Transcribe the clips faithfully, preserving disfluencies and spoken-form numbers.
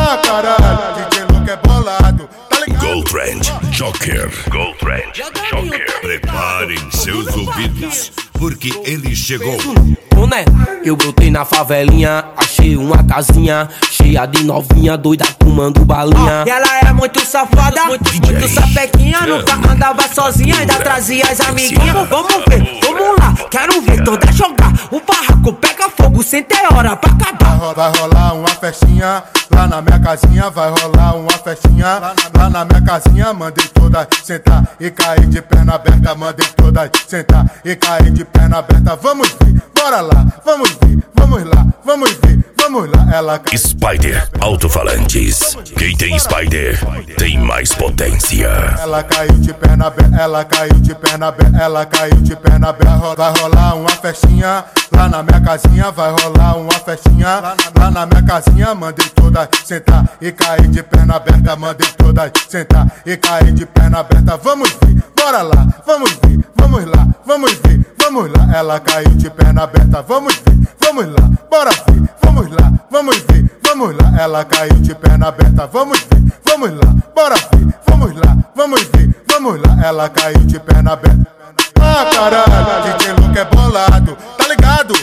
Ah, caralho, D J louco é bolado. Goldtrend, Joker, Goldtrend, Joker. Preparem seus ouvidos, porque ele chegou. Né? Eu brotei na favelinha, achei uma casinha cheia de novinha, doida fumando balinha. E ela é muito safada, muito, muito sapequinha. Nunca andava sozinha, ainda trazia as amiguinhas. Vamos ver, vamos lá, quero ver toda jogar. O barraco pega fogo sem ter hora pra acabar. Vai rolar uma festinha lá na minha casinha, vai rolar uma festinha lá na minha casinha. Mandei todas sentar e cair de perna aberta. Mandei todas sentar e cair de perna aberta. Vamos ver, bora lá, vamos ver, vamos lá, vamos ver, vamos lá. Ela cai... Spider Alto-Falantes. Quem tem Spider tem mais potência. Ela caiu de perna aberta, ela caiu de perna aberta, ela caiu de perna aberta. Vai rolar uma festinha lá na minha casinha, vai rolar uma festinha lá na minha casinha. Mandei todas sentar e cair de perna aberta. Mandei todas sentar e cair de perna aberta. Vamos ver, bora lá, vamos ver, vamos lá, vamos ver, vamos lá. Ela caiu de perna aberta. Vamos ver, vamos lá, bora ver, vamos lá, vamos ver, vamos lá. Ela caiu de perna aberta. Vamos ver, vamos lá, bora ver, vamos lá, vamos ver, vamos lá. Ela caiu de perna aberta. Ah, caralho, D J louco é bolado, tá ligado?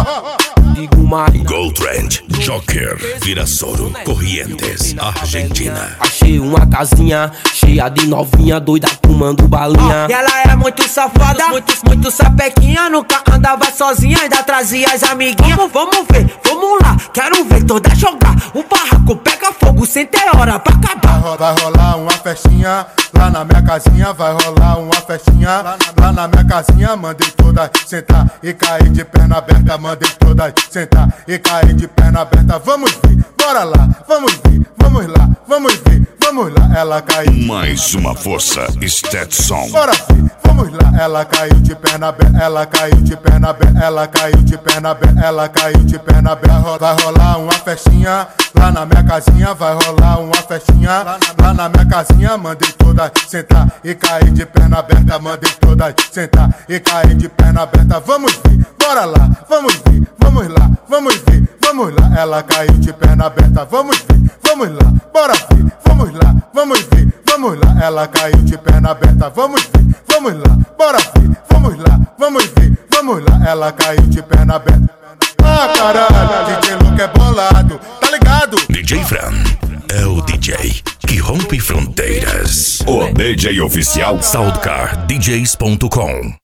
Digo mais. Goldtrend, Joker, Virasoro, Corrientes, Argentina. Achei uma casinha cheia de novinha, doida fumando balinha. E ela é muito safada, muito, muito sapequinha. Nunca andava sozinha, ainda trazia as amiguinhas. Vamos, vamos ver, vamos lá, quero ver toda jogar. O barraco pega fogo sem ter hora pra acabar. Vai rolar uma festinha lá na minha casinha, vai rolar uma festinha lá na minha casinha. Mandei todas sentar e cair de perna aberta. Mandei todas sentar e cair de perna aberta. Vamos ver, bora lá, vamos ver, vamos lá, vamos ver, vamos lá. Ela caiu. Mais uma força, Stetson. Bora ver, vamos lá. Ela caiu de perna aberta, ela caiu de perna aberta, ela caiu de perna aberta, ela caiu de perna aberta. Vai rolar uma festinha lá na minha casinha, vai rolar uma festinha lá na minha casinha. Mandei todas sentar e cair de perna aberta. Mandei todas sentar e cair de perna aberta. Vamos ver, bora lá, vamos ver, vamos lá, vamos ver, vamos lá. Ela caiu de perna aberta. Vamos ver, vamos lá, bora ver, vamos lá, vamos ver, vamos lá. Ela caiu de perna aberta. Vamos ver, vamos lá, bora ver, vamos lá, vamos ver, vamos lá. Ela caiu de perna aberta. Ah, caralho, D J louco é bolado, tá ligado? D J Fran é o D J que rompe fronteiras. O D J oficial Soundcar D Js ponto com.